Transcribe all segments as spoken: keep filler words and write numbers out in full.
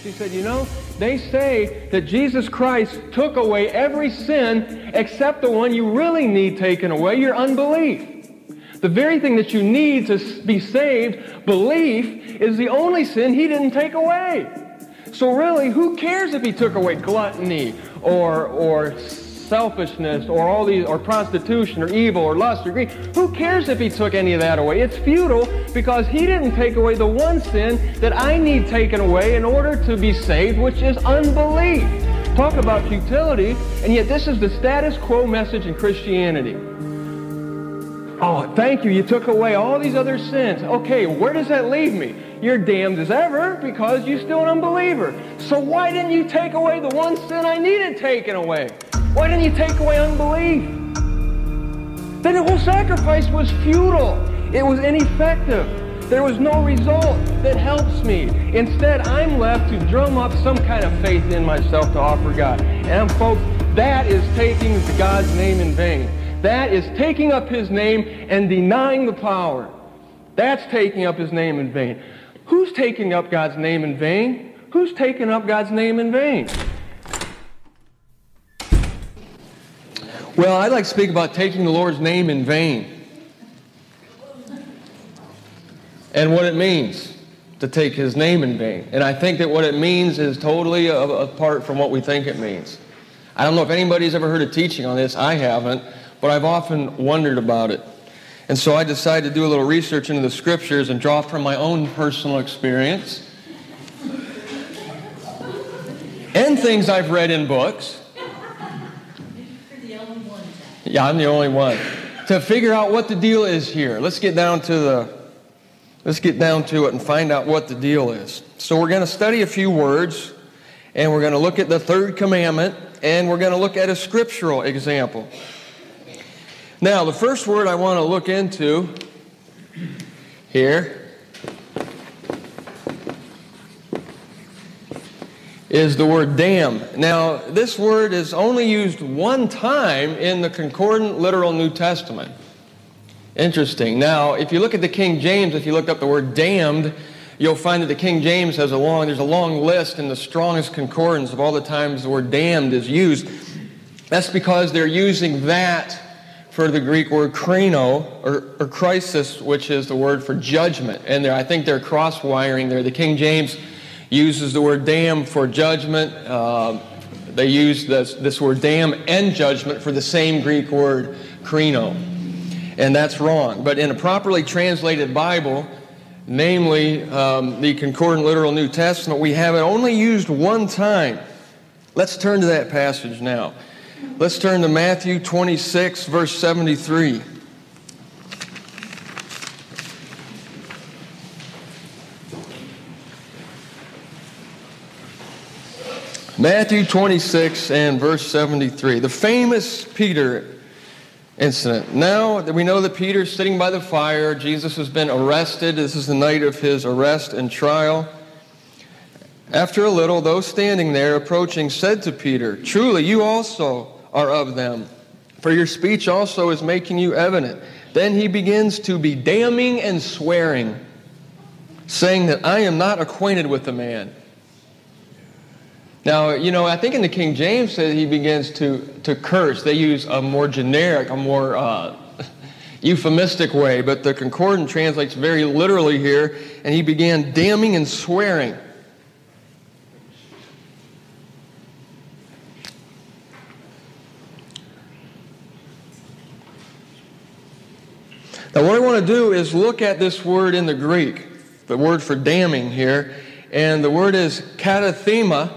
He said, you know, they say that Jesus Christ took away every sin except the one you really need taken away, your unbelief. The very thing that you need to be saved, belief, is the only sin He didn't take away. So really, who cares if He took away gluttony or or selfishness or all these, or prostitution or evil or lust or greed? Who cares if He took any of that away? It's futile because He didn't take away the one sin that I need taken away in order to be saved, which is unbelief. Talk about futility, and yet this is the status quo message in Christianity. Oh, thank you, you took away all these other sins. Okay, where does that leave me? You're damned as ever because you're still an unbeliever. So why didn't you take away the one sin I needed taken away? Why didn't you take away unbelief? Then the whole sacrifice was futile. It was ineffective. There was no result that helps me. Instead, I'm left to drum up some kind of faith in myself to offer God. And folks, that is taking God's name in vain. That is taking up His name and denying the power. That's taking up His name in vain. Who's taking up God's name in vain? Who's taking up God's name in vain? Well, I'd like to speak about taking the Lord's name in vain and what it means to take His name in vain. And I think that what it means is totally a- apart from what we think it means. I don't know if anybody's ever heard a teaching on this. I haven't, but I've often wondered about it. And so I decided to do a little research into the Scriptures and draw from my own personal experience and things I've read in books. Yeah, I'm the only one. To figure out what the deal is here. Let's get down to the let's get down to it and find out what the deal is. So we're going to study a few words, and we're going to look at the third commandment, and we're going to look at a scriptural example. Now, the first word I want to look into here is the word damn. Now, this word is only used one time in the Concordant Literal New Testament. Interesting. Now, if you look at the King James, if you look up the word damned, you'll find that the King James has a long, there's a long list in the strongest concordance of all the times the word damned is used. That's because they're using that for the Greek word krino, or, or crisis, which is the word for judgment. And I think they're cross-wiring there. The King James uses the word damn for judgment. Uh, they use this, this word damn and judgment for the same Greek word krino. And that's wrong. But in a properly translated Bible, namely um, the Concordant Literal New Testament, we have it only used one time. Let's turn to that passage now. Let's turn to Matthew twenty-six, verse seventy-three. Matthew twenty-six and verse seventy-three. The famous Peter incident. Now that we know that Peter's sitting by the fire, Jesus has been arrested. This is the night of his arrest and trial. After a little, those standing there approaching said to Peter, "Truly, you also are of them, for your speech also is making you evident." Then he begins to be damning and swearing, saying that I am not acquainted with the man. Now, you know, I think in the King James that he begins to, to curse. They use a more generic, a more uh, euphemistic way, but the Concordant translates very literally here, and he began damning and swearing. Now, what I want to do is look at this word in the Greek, the word for damning here, and the word is katathema.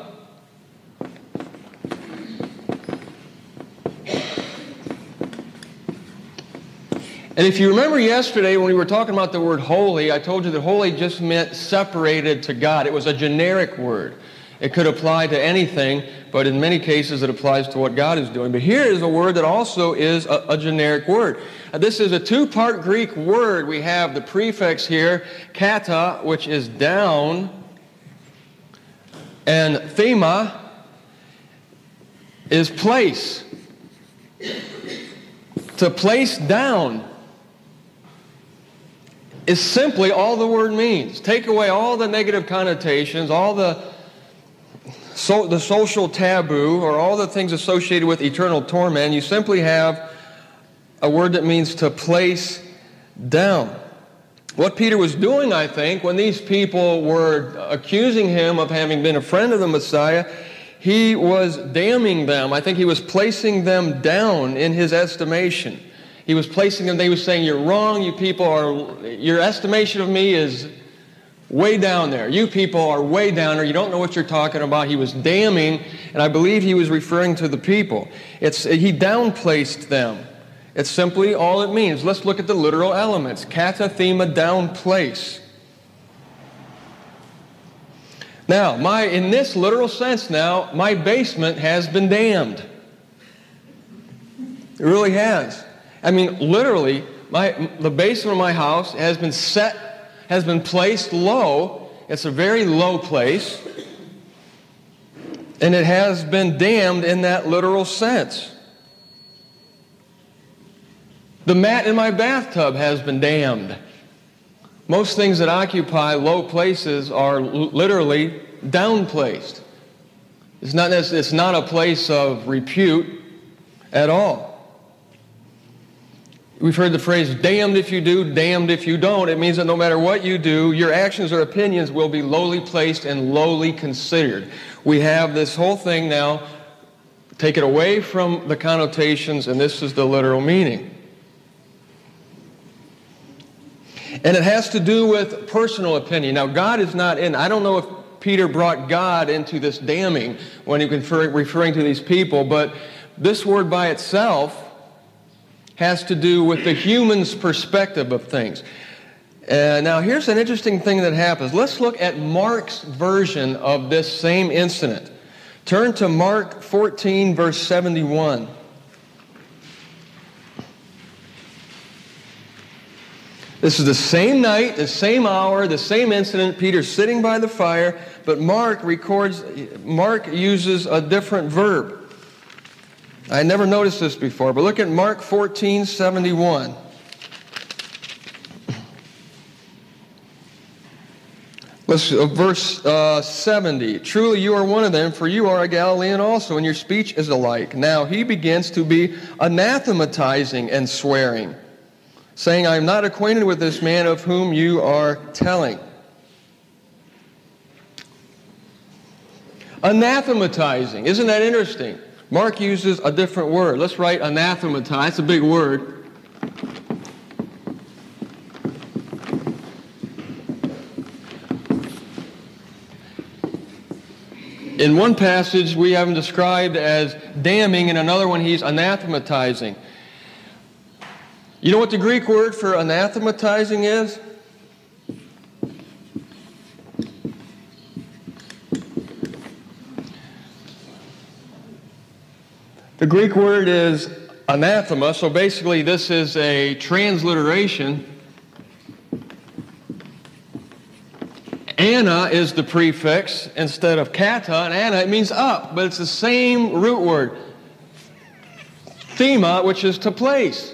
And if you remember yesterday when we were talking about the word holy, I told you that holy just meant separated to God. It was a generic word. It could apply to anything, but in many cases it applies to what God is doing. But here is a word that also is a, a generic word. Uh, this is a two-part Greek word. We have the prefix here, kata, which is down, and thema is place. To place down is simply all the word means. Take away all the negative connotations, all the so, the social taboo or all the things associated with eternal torment. You simply have a word that means to place down. What Peter was doing, I think, when these people were accusing him of having been a friend of the Messiah, he was damning them. I think he was placing them down in his estimation. He was placing them, they were saying, you're wrong, you people are, your estimation of me is way down there. You people are way down there. You don't know what you're talking about. He was damning, and I believe he was referring to the people. It's, he downplaced them. It's simply all it means. Let's look at the literal elements. Katathema, down place. Now, my in this literal sense now, my basement has been damned. It really has. I mean, literally, my the basement of my house has been set, has been placed low. It's a very low place. And it has been damned in that literal sense. The mat in my bathtub has been damned. Most things that occupy low places are literally downplaced. It's not, it's not a place of repute at all. We've heard the phrase, damned if you do, damned if you don't. It means that no matter what you do, your actions or opinions will be lowly placed and lowly considered. We have this whole thing now, take it away from the connotations, and this is the literal meaning. And it has to do with personal opinion. Now, God is not in. I don't know if Peter brought God into this damning when he was referring to these people, but this word by itself has to do with the human's perspective of things. Uh, now, here's an interesting thing that happens. Let's look at Mark's version of this same incident. Turn to Mark fourteen, verse seventy-one. This is the same night, the same hour, the same incident. Peter's sitting by the fire, but Mark records, Mark uses a different verb. I never noticed this before, but look at Mark fourteen seventy-one. Let's, uh, verse uh, seventy. Truly you are one of them, for you are a Galilean also, and your speech is alike. Now he begins to be anathematizing and swearing, saying, I am not acquainted with this man of whom you are telling. Anathematizing. Isn't that interesting? Mark uses a different word. Let's write anathematize. It's a big word. In one passage, we have him described as damning. In another one, he's anathematizing. You know what the Greek word for anathematizing is? The Greek word is anathema, so basically this is a transliteration. Ana is the prefix instead of kata, and ana, it means up, but it's the same root word. Thema, which is to place.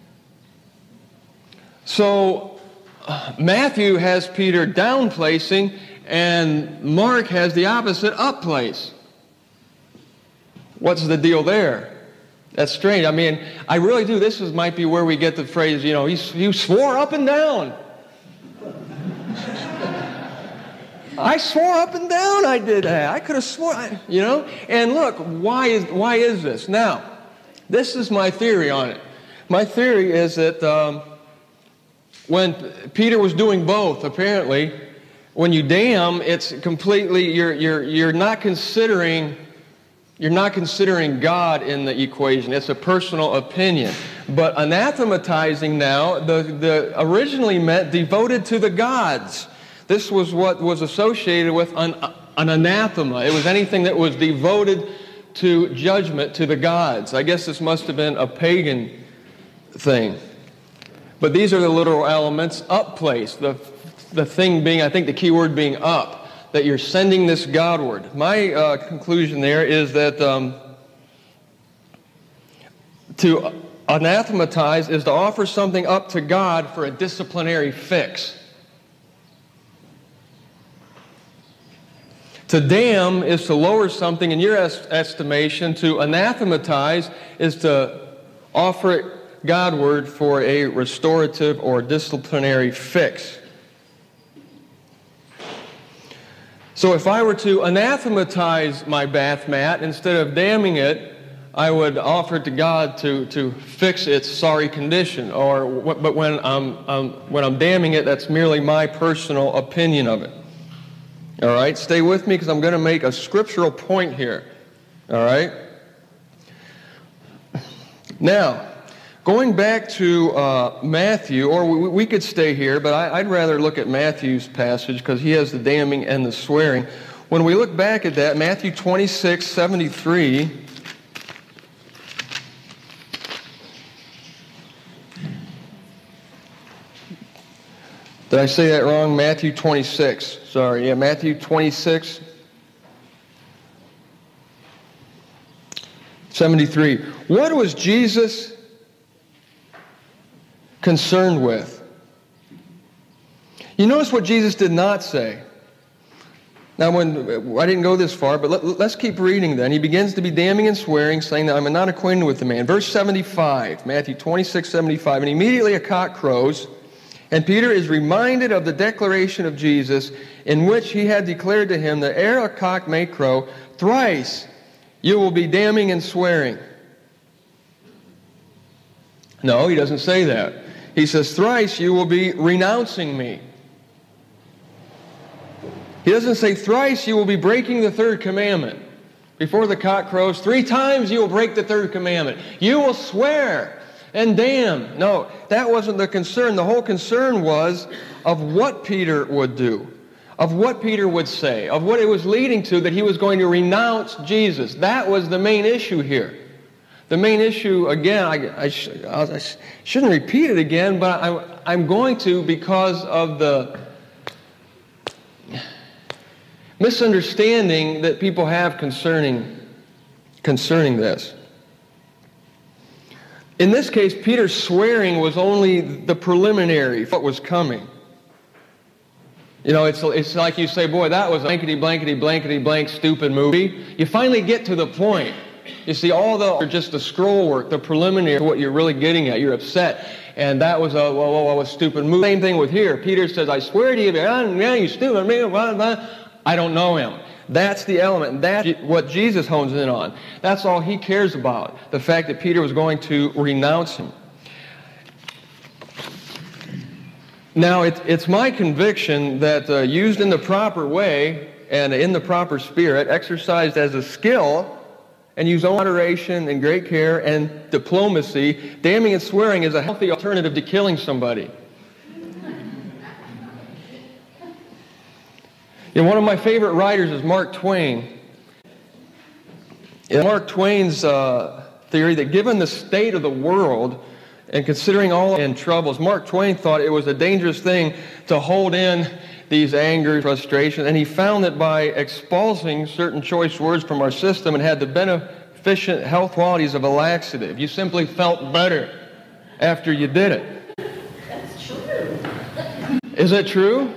So uh, Matthew has Peter down placing, and Mark has the opposite, up place. What's the deal there? That's strange. I mean, I really do. This is, might be where we get the phrase, you know, he, he swore up and down. I swore up and down I did that. I could have sworn, you know. And look, why is, why is this? Now, this is my theory on it. My theory is that um, when Peter was doing both, apparently, when you damn, it's completely, you're, you're, you're not considering... You're not considering God in the equation. It's a personal opinion. But anathematizing now, the, the originally meant devoted to the gods. This was what was associated with an, an anathema. It was anything that was devoted to judgment to the gods. I guess this must have been a pagan thing. But these are the literal elements. Up place, the, the thing being, I think the key word being up. That you're sending this Godward. My uh, conclusion there is that um, to anathematize is to offer something up to God for a disciplinary fix. To damn is to lower something in your est- estimation. To anathematize is to offer it Godward for a restorative or disciplinary fix. So if I were to anathematize my bath mat, instead of damning it, I would offer it to God to, to fix its sorry condition. Or, but when I'm, um, when I'm damning it, that's merely my personal opinion of it. All right? Stay with me because I'm going to make a scriptural point here. All right? Now, going back to uh, Matthew, or we, we could stay here, but I, I'd rather look at Matthew's passage because he has the damning and the swearing. When we look back at that, Matthew twenty-six seventy-three... Did I say that wrong? Matthew twenty-six. Sorry. Yeah, Matthew twenty-six seventy-three. What was Jesus concerned with? You notice what Jesus did not say. Now, when I didn't go this far, but let, let's keep reading then. He begins to be damning and swearing, saying that I'm not acquainted with the man. Verse seventy-five, Matthew twenty-six seventy-five. And immediately a cock crows, and Peter is reminded of the declaration of Jesus in which he had declared to him that ere a cock may crow, thrice you will be damning and swearing. No, he doesn't say that. He says, thrice you will be renouncing me. He doesn't say, thrice you will be breaking the third commandment. Before the cock crows, three times you will break the third commandment. You will swear and damn. No, that wasn't the concern. The whole concern was of what Peter would do, of what Peter would say, of what it was leading to, that he was going to renounce Jesus. That was the main issue here. The main issue, again, I, I, sh- I shouldn't repeat it again, but I, I'm going to because of the misunderstanding that people have concerning, concerning this. In this case, Peter's swearing was only the preliminary of what was coming. You know, it's, it's like you say, boy, that was a blankety, blankety, blankety, blank, stupid movie. You finally get to the point. You see, all the are just the scroll work, the preliminary to what you're really getting at. You're upset. And that was a, well, well, well, a stupid movie. Same thing with here. Peter says, I swear to you, yeah, you stupid, blah, blah. I don't know him. That's the element. That's what Jesus hones in on. That's all he cares about. The fact that Peter was going to renounce him. Now, it, it's my conviction that uh, used in the proper way and in the proper spirit, exercised as a skill, and used in moderation and great care and diplomacy, damning and swearing is a healthy alternative to killing somebody. You know, one of my favorite writers is Mark Twain. In Mark Twain's uh, theory that given the state of the world and considering all in troubles, Mark Twain thought it was a dangerous thing to hold in these anger, frustration, and he found that by expulsing certain choice words from our system, it had the beneficent health qualities of a laxative. You simply felt better after you did it. That's true. Is it true?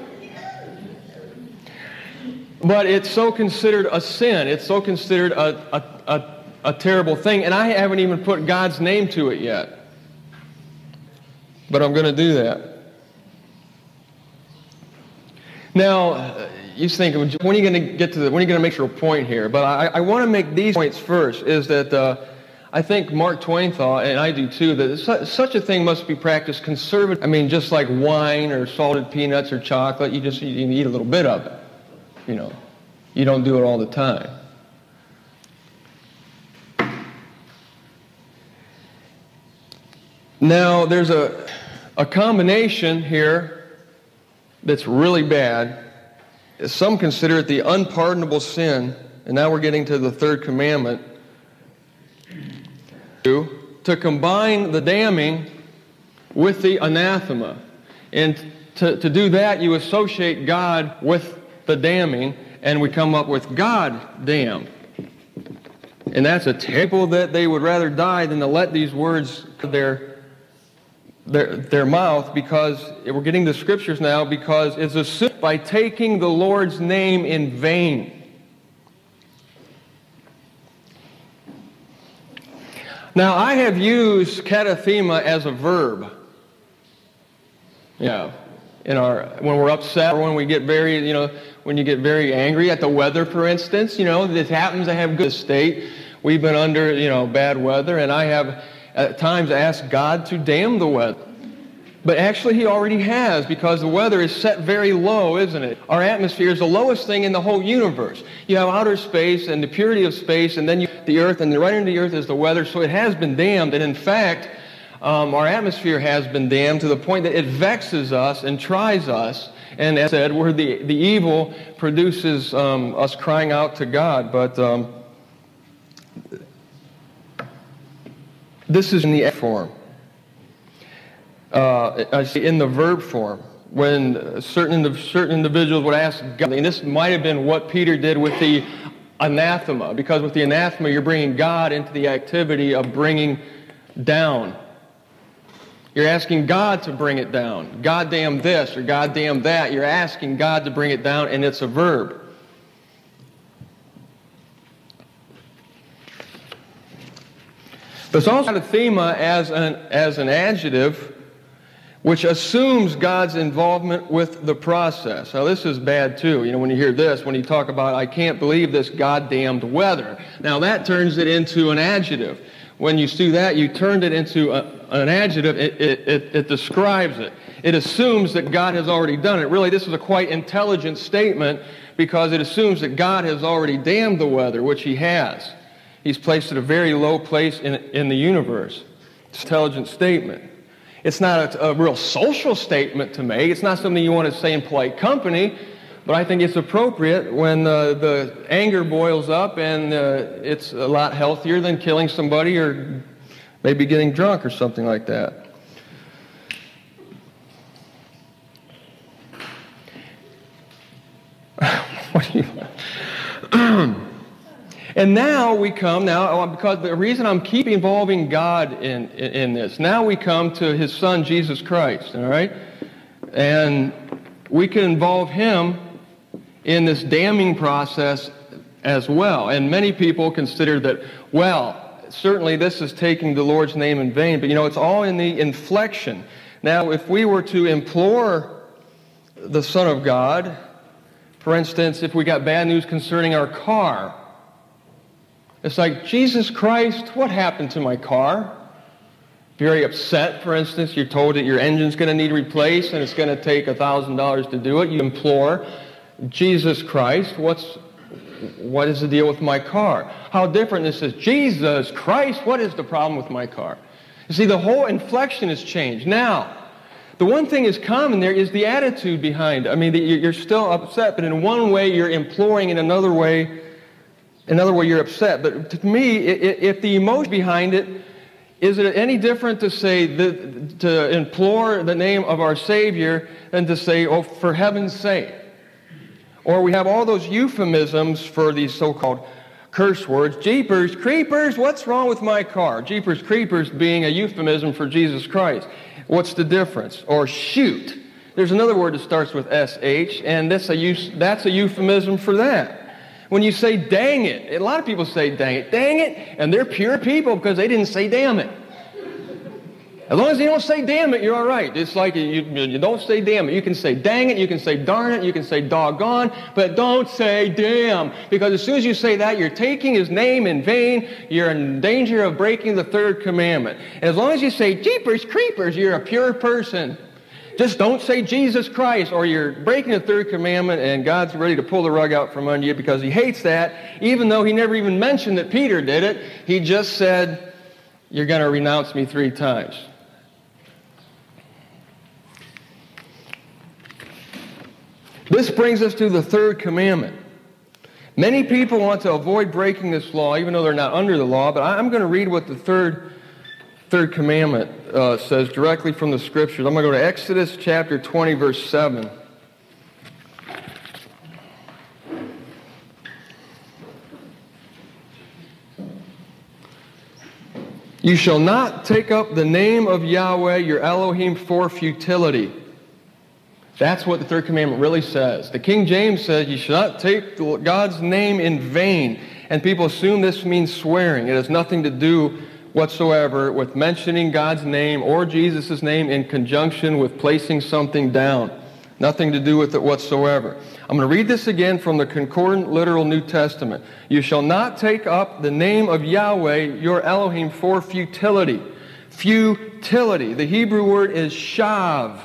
But it's so considered a sin. It's so considered a, a, a, a terrible thing. And I haven't even put God's name to it yet. But I'm going to do that. Now, you think, when are you going to get to the, when are you going to make your point here? But I, I want to make these points first, is that uh, I think Mark Twain thought, and I do too, that su- such a thing must be practiced conservative. I mean, just like wine or salted peanuts or chocolate, you just you eat a little bit of it. You know, you don't do it all the time. Now, there's a, a combination here that's really bad. Some consider it the unpardonable sin, and now we're getting to the third commandment. To combine the damning with the anathema. And to, to do that, you associate God with the damning, and we come up with God damn. And that's a terrible that they would rather die than to let these words come their, their, their mouth, because we're getting the scriptures now, because it's assumed by taking the Lord's name in vain. Now, I have used katathema as a verb. Yeah. In our, when we're upset or when we get very, you know, when you get very angry at the weather, for instance, you know, this happens. I have good state. We've been under, you know, bad weather, and I have at times asked God to damn the weather. But actually He already has, because the weather is set very low, isn't it? Our atmosphere is the lowest thing in the whole universe. You have outer space and the purity of space, and then you, the earth, and right into the earth is the weather, so it has been damned, and in fact, Um, our atmosphere has been damned to the point that it vexes us and tries us. And as I said, where the, the evil produces um, us crying out to God. But um, this is in the form. Uh, I see in the verb form. When certain, certain individuals would ask God, and this might have been what Peter did with the anathema. Because with the anathema, you're bringing God into the activity of bringing down. You're asking God to bring it down. God damn this or God damn that. You're asking God to bring it down, and it's a verb. But it's also katathema as an, as an adjective, which assumes God's involvement with the process. Now, this is bad, too. You know, when you hear this, when you talk about, I can't believe this goddamned weather. Now, that turns it into an adjective. When you do that, you turned it into a, an adjective. It, it, it, it describes it. It assumes that God has already done it. Really, this is a quite intelligent statement because it assumes that God has already damned the weather, which He has. He's placed it at a very low place in, in the universe. It's an intelligent statement. It's not a, a real social statement to make. It's not something you want to say in polite company. But I think it's appropriate when uh, the anger boils up, and uh, it's a lot healthier than killing somebody or maybe getting drunk or something like that. What do you... And now we come, now, because the reason I'm keep involving God in, in, in this, now we come to His Son, Jesus Christ, all right? And we can involve Him in this damning process as well. And many people consider that, well, certainly this is taking the Lord's name in vain, but you know, it's all in the inflection. Now, if we were to implore the Son of God, for instance, if we got bad news concerning our car, it's like, Jesus Christ, what happened to my car? Very upset, for instance, you're told that your engine's going to need replaced and it's going to take one thousand dollars to do it. You implore, Jesus Christ, what's, what is the deal with my car? How different this is. Jesus Christ, what is the problem with my car? You see, the whole inflection has changed. Now, the one thing is common there is the attitude behind it. I mean, you're still upset, but in one way you're imploring, in another way, another way you're upset. But to me, if the emotion behind it, is it any different to say, that, to implore the name of our Savior than to say, oh, for heaven's sake? Or we have all those euphemisms for these so-called curse words. Jeepers, creepers, what's wrong with my car? Jeepers, creepers being a euphemism for Jesus Christ. What's the difference? Or shoot. There's another word that starts with S H, and that's a, that's a euphemism for that. When you say dang it, a lot of people say dang it, dang it, and they're pure people because they didn't say damn it. As long as you don't say damn it, you're all right. It's like you, you don't say damn it. You can say dang it, you can say darn it, you can say doggone, but don't say damn. Because as soon as you say that, you're taking His name in vain. You're in danger of breaking the third commandment. And as long as you say jeepers, creepers, you're a pure person. Just don't say Jesus Christ, or you're breaking the third commandment and God's ready to pull the rug out from under you because He hates that, even though He never even mentioned that Peter did it. He just said, you're going to renounce me three times. This brings us to the third commandment. Many people want to avoid breaking this law, even though they're not under the law, but I'm going to read what the third, third commandment uh, says directly from the Scriptures. I'm going to go to Exodus chapter twenty, verse seven. You shall not take up the name of Yahweh, your Elohim, for futility. That's what the third commandment really says. The King James says you should not take God's name in vain. And people assume this means swearing. It has nothing to do whatsoever with mentioning God's name or Jesus' name in conjunction with placing something down. Nothing to do with it whatsoever. I'm going to read this again from the Concordant Literal New Testament. You shall not take up the name of Yahweh, your Elohim, for futility. Futility. The Hebrew word is shav.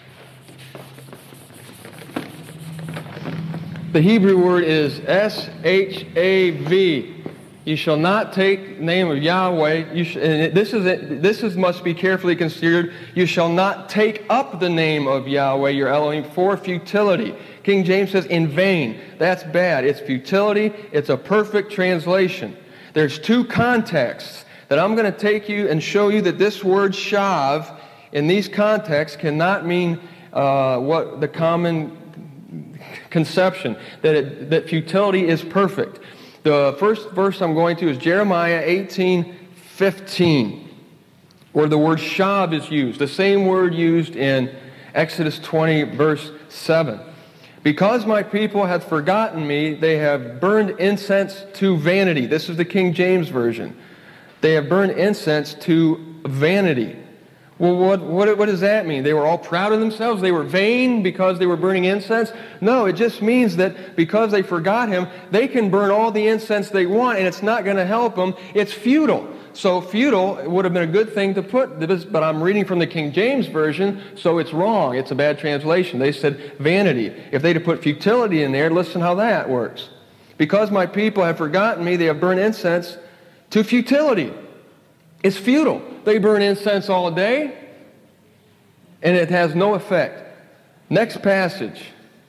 The Hebrew word is S H A V. You shall not take the name of Yahweh. You sh- and this is it, this is must be carefully considered. You shall not take up the name of Yahweh, your Elohim, for futility. King James says in vain. That's bad. It's futility. It's a perfect translation. There's two contexts that I'm going to take you and show you that this word shav in these contexts cannot mean uh, what the common conception, that it, that futility is perfect. The first verse I'm going to is Jeremiah eighteen fifteen, where the word shav is used, the same word used in Exodus twenty, verse seven. Because my people have forgotten me, they have burned incense to vanity. This is the King James Version. They have burned incense to vanity. Well, what, what, what does that mean? They were all proud of themselves? They were vain because they were burning incense? No, it just means that because they forgot Him, they can burn all the incense they want, and it's not going to help them. It's futile. So futile would have been a good thing to put this, but I'm reading from the King James Version, so it's wrong. It's a bad translation. They said vanity. If they'd have put futility in there, listen how that works. Because my people have forgotten me, they have burned incense to futility. It's futile. They burn incense all day, and it has no effect. Next passage.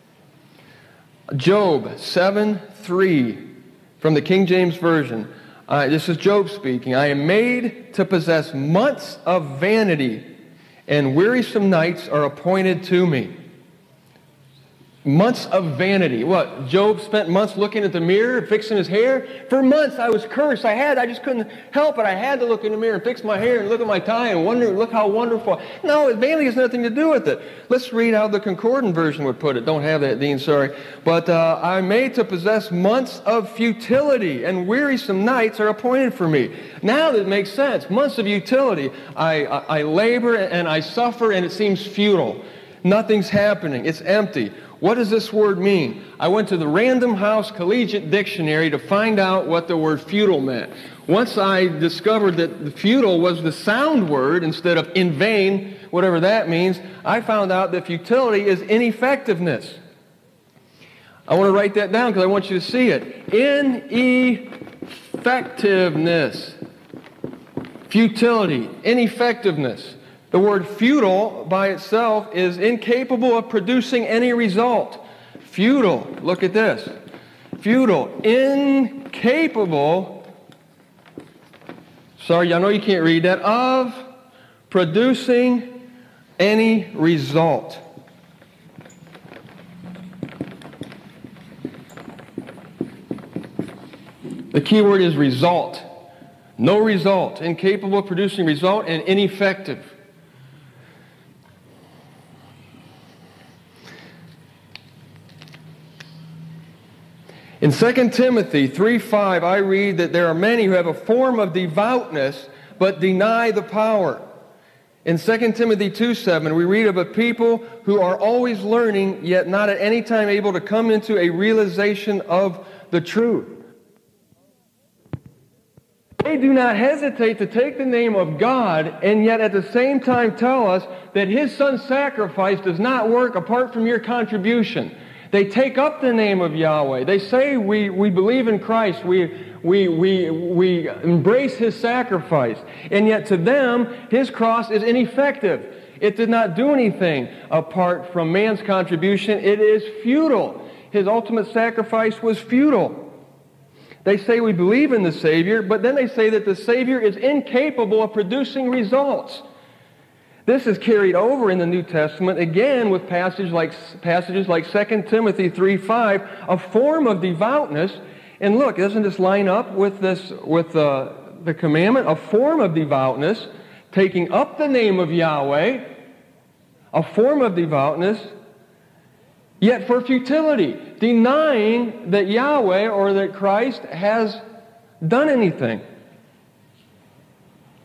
Job seven three from the King James Version. Uh, this is Job speaking. I am made to possess months of vanity, and wearisome nights are appointed to me. Months of vanity. What? Job spent months looking at the mirror, fixing his hair? For months I was cursed. I had, I just couldn't help it. I had to look in the mirror and fix my hair and look at my tie and wonder, look how wonderful. No, vanity has nothing to do with it. Let's read how the Concordant Version would put it. Don't have that, Dean, sorry. But uh, I'm made to possess months of futility, and wearisome nights are appointed for me. Now that makes sense. Months of utility. I, I, I labor and I suffer, and it seems futile. Nothing's happening. It's empty. What does this word mean? I went to the Random House Collegiate Dictionary to find out what the word futile meant. Once I discovered that the futile was the sound word instead of in vain, whatever that means, I found out that futility is ineffectiveness. I want to write that down because I want you to see it. Ineffectiveness. Futility. Ineffectiveness. The word futile by itself is incapable of producing any result. Futile, look at this. Futile, incapable, sorry, I know you can't read that, of producing any result. The key word is result. No result, incapable of producing result, and ineffective. In Second Timothy three five, I read that there are many who have a form of devoutness but deny the power. In Second Timothy two seven, we read of a people who are always learning, yet not at any time able to come into a realization of the truth. They do not hesitate to take the name of God and yet at the same time tell us that His Son's sacrifice does not work apart from your contribution. They take up the name of Yahweh. They say we, we believe in Christ. We, we, we, we embrace His sacrifice. And yet to them, His cross is ineffective. It did not do anything apart from man's contribution. It is futile. His ultimate sacrifice was futile. They say we believe in the Savior, but then they say that the Savior is incapable of producing results. This is carried over in the New Testament, again with passages like, passages like Second Timothy three five, a form of devoutness. And look, doesn't this line up with this, with the, the commandment? A form of devoutness, taking up the name of Yahweh, a form of devoutness, yet for futility, denying that Yahweh or that Christ has done anything.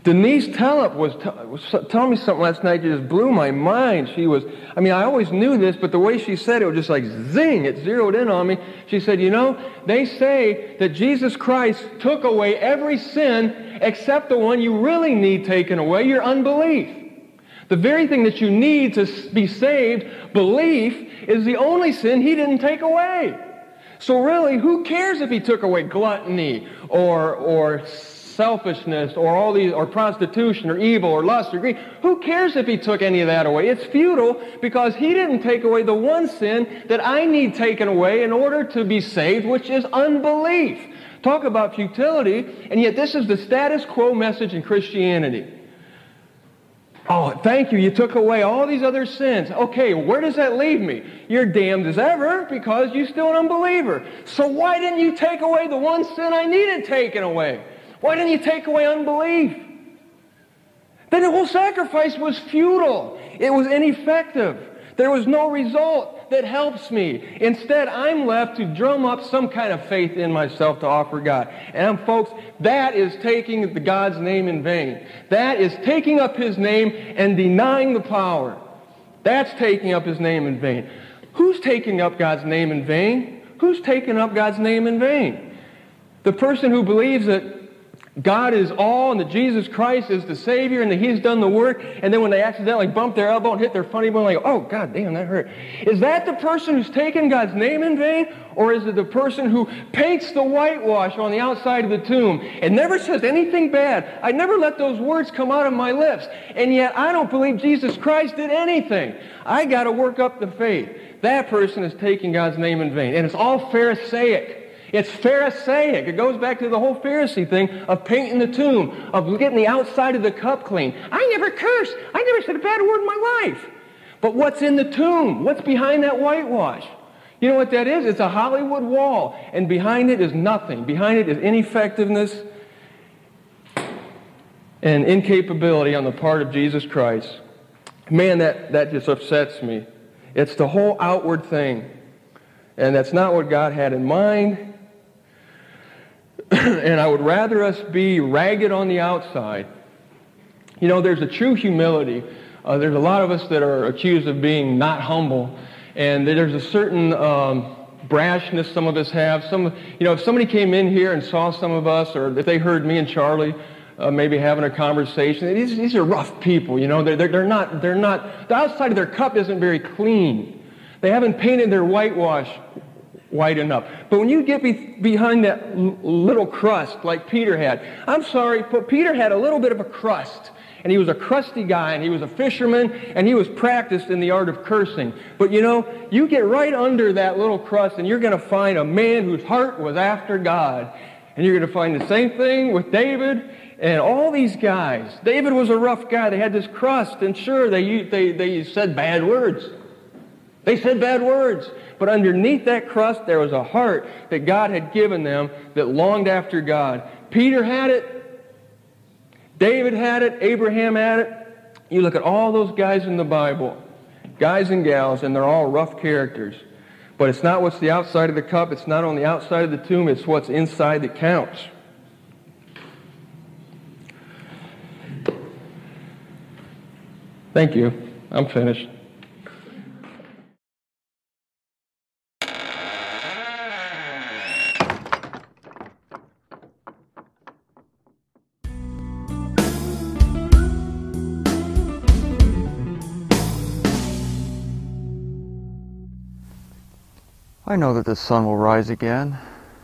Denise Tellep was, t- was telling me something last night that just blew my mind. She was, I mean, I always knew this, but the way she said it was just like zing, it zeroed in on me. She said, you know, they say that Jesus Christ took away every sin except the one you really need taken away, your unbelief. The very thing that you need to be saved, belief, is the only sin He didn't take away. So really, who cares if He took away gluttony or or selfishness or all these, or prostitution or evil or lust or greed? Who cares if He took any of that away? It's futile because He didn't take away the one sin that I need taken away in order to be saved, which is unbelief. Talk about futility, and yet this is the status quo message in Christianity. Oh, thank you, you took away all these other sins. Okay, where does that leave me? You're damned as ever because you're still an unbeliever. So why didn't you take away the one sin I needed taken away? Why didn't you take away unbelief? Then the whole sacrifice was futile. It was ineffective. There was no result that helps me. Instead, I'm left to drum up some kind of faith in myself to offer God. And folks, that is taking the God's name in vain. That is taking up His name and denying the power. That's taking up His name in vain. Who's taking up God's name in vain? Who's taking up God's name in vain? The person who believes that God is all and that Jesus Christ is the Savior and that He's done the work, and then when they accidentally bump their elbow and hit their funny bone, like, oh, God damn, that hurt. Is that the person who's taken God's name in vain? Or is it the person who paints the whitewash on the outside of the tomb and never says anything bad? I never let those words come out of my lips, and yet I don't believe Jesus Christ did anything. I got to work up the faith. That person is taking God's name in vain, and it's all Pharisaic. It's Pharisaic. It goes back to the whole Pharisee thing of painting the tomb, of getting the outside of the cup clean. I never cursed. I never said a bad word in my life. But what's in the tomb? What's behind that whitewash? You know what that is? It's a Hollywood wall, and behind it is nothing. Behind it is ineffectiveness and incapability on the part of Jesus Christ. Man, that, that just upsets me. It's the whole outward thing, and that's not what God had in mind. And I would rather us be ragged on the outside. You know, there's a true humility. Uh, there's a lot of us that are accused of being not humble. And there's a certain um, brashness some of us have. Some, you know, if somebody came in here and saw some of us, or if they heard me and Charlie uh, maybe having a conversation, these, these are rough people, you know. They're, they're, they're not, they're not, the outside of their cup isn't very clean. They haven't painted their whitewash white enough. But when you get be, behind that l- little crust like Peter had, I'm sorry, but Peter had a little bit of a crust. And he was a crusty guy, and he was a fisherman, and he was practiced in the art of cursing. But you know, you get right under that little crust, and you're going to find a man whose heart was after God. And you're going to find the same thing with David and all these guys. David was a rough guy. They had this crust, and sure, they they they said bad words. They said bad words. But underneath that crust, there was a heart that God had given them that longed after God. Peter had it. David had it. Abraham had it. You look at all those guys in the Bible, guys and gals, and they're all rough characters. But it's not what's the outside of the cup. It's not on the outside of the tomb. It's what's inside that counts. Thank you. I'm finished. I know that the sun will rise again.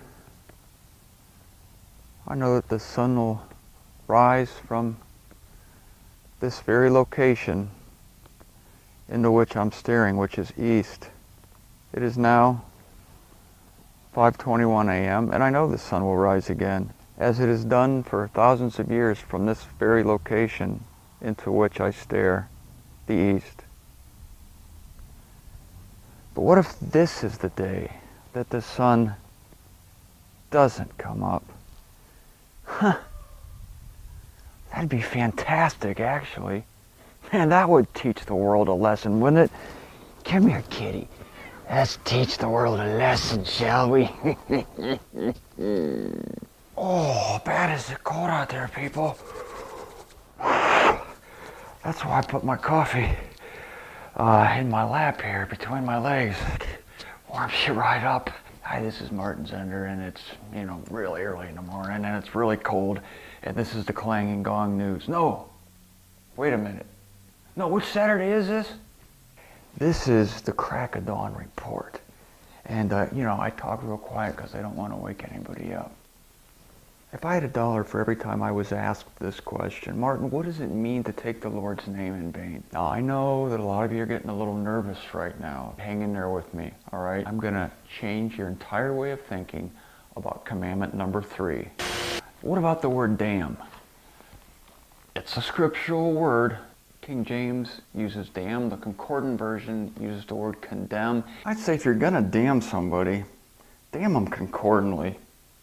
I know that the sun will rise from this very location into which I'm staring, which is east. It is now five twenty-one a m and I know the sun will rise again, as it has done for thousands of years from this very location into which I stare, the east. But what if this is the day that the sun doesn't come up? Huh. That'd be fantastic, actually. Man, that would teach the world a lesson, wouldn't it? Come here, kitty. Let's teach the world a lesson, shall we? Oh, bad is it cold out there, people. That's why I put my coffee uh, in my lap here between my legs. Warms you right up. Hi, this is Martin Zender, and it's, you know, really early in the morning, and it's really cold, and this is the Clanging Gong News. No, wait a minute. No, which Saturday is this? This is the Crack of Dawn Report. And, uh, you know, I talk real quiet because I don't want to wake anybody up. If I had a dollar for every time I was asked this question, Martin, what does it mean to take the Lord's name in vain? Now, I know that a lot of you are getting a little nervous right now. Hang in there with me, all right? I'm going to change your entire way of thinking about commandment number three. What about the word damn? It's a scriptural word. King James uses damn. The Concordant version uses the word condemn. I'd say if you're going to damn somebody, damn them concordantly.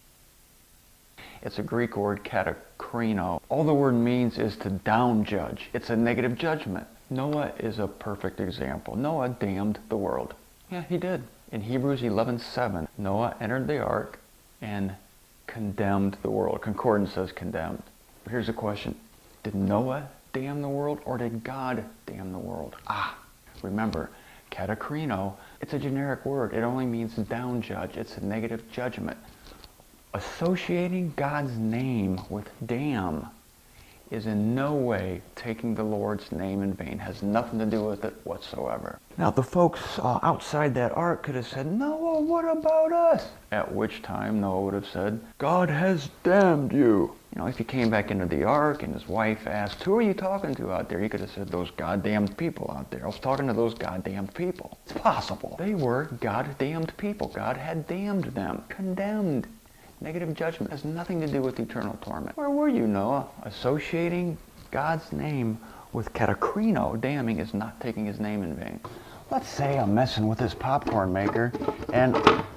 It's a Greek word, katakrino. All the word means is to down judge. It's a negative judgment. Noah is a perfect example. Noah damned the world. Yeah, he did. In Hebrews eleven seven, Noah entered the ark and condemned the world. Concordance says condemned. Here's the question. Did Noah damn the world, or did God damn the world? Ah, remember, katakrino, it's a generic word. It only means down judge. It's a negative judgment. Associating God's name with damn is in no way taking the Lord's name in vain. Has nothing to do with it whatsoever. Now, the folks uh, outside that ark could have said, Noah, what about us? At which time Noah would have said, God has damned you. You know, if he came back into the ark and his wife asked, who are you talking to out there? He could have said, those goddamned people out there. I was talking to those goddamned people. It's possible. They were goddamned people. God had damned them, condemned. Negative judgment has nothing to do with eternal torment. Where were you, Noah? Associating God's name with katakrino, damning, is not taking his name in vain. Let's say I'm messing with this popcorn maker and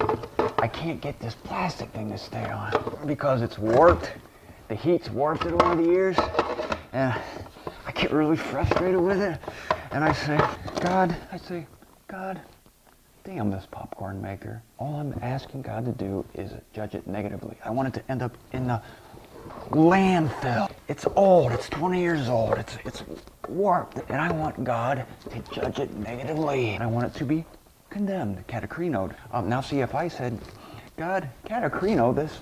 I can't get this plastic thing to stay on because it's warped. The heat's warped it over the years, and I get really frustrated with it. And I say, God, I say, God, damn this popcorn maker. All I'm asking God to do is judge it negatively. I want it to end up in the landfill. It's old. It's twenty years old. It's it's warped. And I want God to judge it negatively. And I want it to be condemned, katakrinoed. Um, now see, if I said, God, katakrino this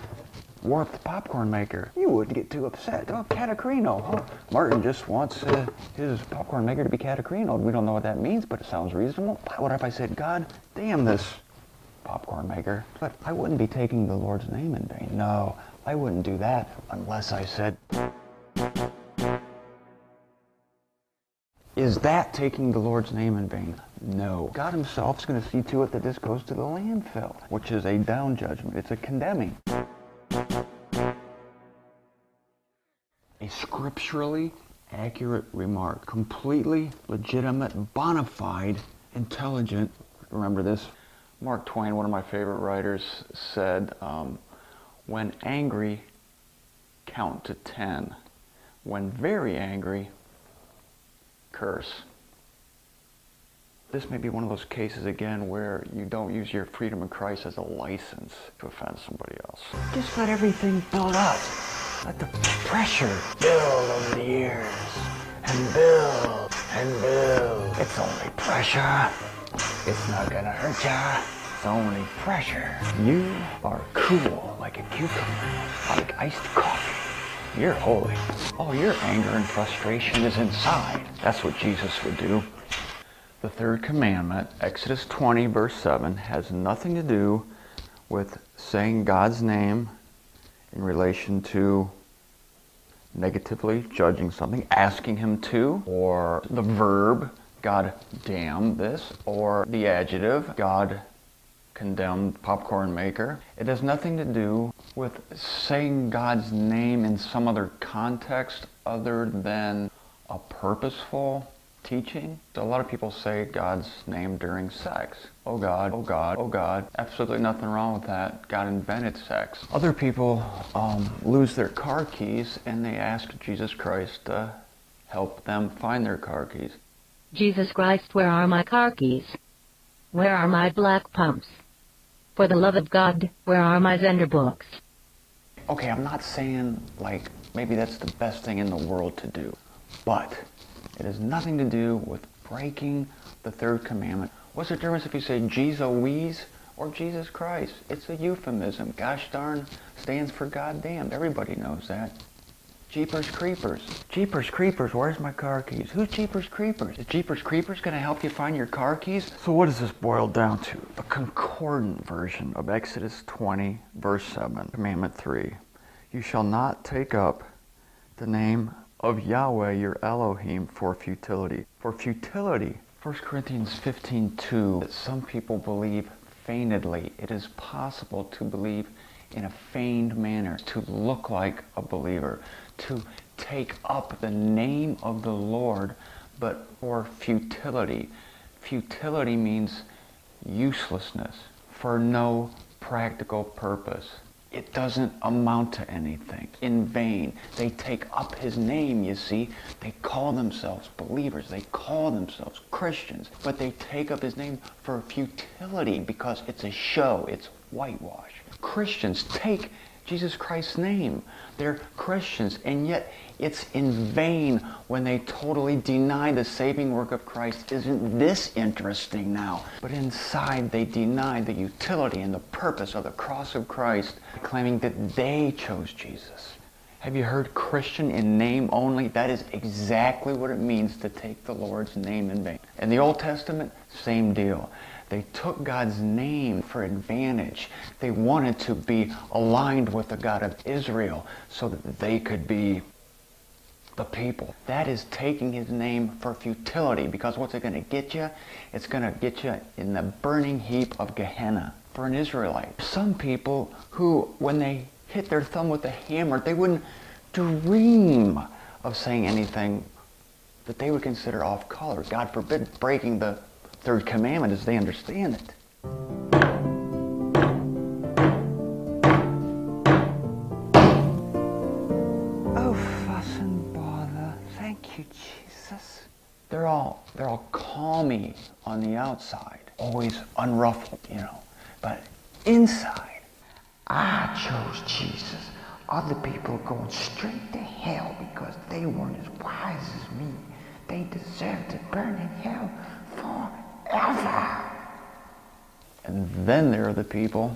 warped popcorn maker, you wouldn't get too upset. Oh, katakrino. Huh? Martin just wants uh, his popcorn maker to be katakrinoed. We don't know what that means, but it sounds reasonable. What if I said, God, damn this popcorn maker? But I wouldn't be taking the Lord's name in vain. No, I wouldn't do that unless I said, is that taking the Lord's name in vain? No. God himself is going to see to it that this goes to the landfill, which is a down judgment. It's a condemning. A scripturally accurate remark, completely legitimate, bona fide, intelligent. Remember this? Mark Twain, one of my favorite writers, said, um, when angry, count to ten. When very angry, curse. This may be one of those cases again where you don't use your freedom in Christ as a license to offend somebody else. Just let everything build up. Let the pressure build over the years, and build, and build. It's only pressure. It's not gonna hurt ya. It's only pressure. You are cool like a cucumber, like iced coffee. You're holy. All your anger and frustration is inside. That's what Jesus would do. The third commandment, Exodus twenty, verse seven, has nothing to do with saying God's name in relation to negatively judging something, asking him to, or the verb, God damn this, or the adjective, God condemned popcorn maker. It has nothing to do with saying God's name in some other context other than a purposeful teaching. So a lot of people say God's name during sex. Oh God, oh God, oh God. Absolutely nothing wrong with that. God invented sex. Other people um, lose their car keys and they ask Jesus Christ to help them find their car keys. Jesus Christ, where are my car keys? Where are my black pumps? For the love of God, where are my Zender books? Okay, I'm not saying like maybe that's the best thing in the world to do, but It has nothing to do with breaking the third commandment. What's the difference if you say Jesus or Jesus Christ? It's a euphemism. Gosh darn stands for goddamn. Everybody knows that. Jeepers Creepers. Jeepers Creepers, where's my car keys? Who's Jeepers Creepers? Is Jeepers Creepers going to help you find your car keys? So what does this boil down to? A concordant version of Exodus twenty, verse seven, Commandment three. You shall not take up the name of Yahweh your Elohim for futility. For futility. First Corinthians fifteen two. Some people believe feignedly. It is possible to believe in a feigned manner, to look like a believer, to take up the name of the Lord, but for futility. Futility means uselessness, for no practical purpose. It doesn't amount to anything. In vain. They take up his name, you see. They call themselves believers. They call themselves Christians. But they take up his name for futility because it's a show. It's whitewash. Christians take Jesus Christ's name. They're Christians, and yet it's in vain when they totally deny the saving work of Christ. Isn't this interesting now? But inside they deny the utility and the purpose of the cross of Christ, claiming that they chose Jesus. Have you heard Christian in name only? That is exactly what it means to take the Lord's name in vain. In the Old Testament, same deal. They took God's name for advantage. They wanted to be aligned with the God of Israel so that they could be the people. That is taking his name for futility, because what's it going to get you? It's going to get you in the burning heap of Gehenna for an Israelite. Some people who, when they hit their thumb with a hammer, they wouldn't dream of saying anything that they would consider off color. God forbid breaking the third commandment as they understand it. Oh, fuss and bother. Thank you, Jesus. They're all, they're all calmy on the outside, always unruffled, you know. But inside, I chose Jesus. Other people are going straight to hell because they weren't as wise as me. They deserve to burn in hell forever. And then there are the people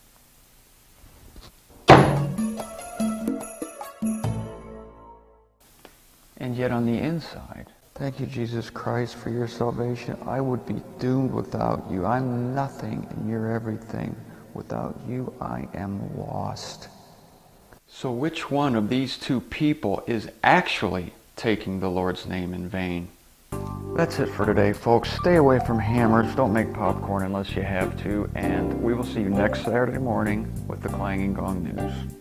and yet on the inside, thank you, Jesus Christ, for your salvation. I would be doomed without you. I'm nothing and you're everything. Without you, I am lost. So which one of these two people is actually taking the Lord's name in vain? That's it for today, folks. Stay away from hammers. Don't make popcorn unless you have to. And we will see you next Saturday morning with the Clanging Gong News.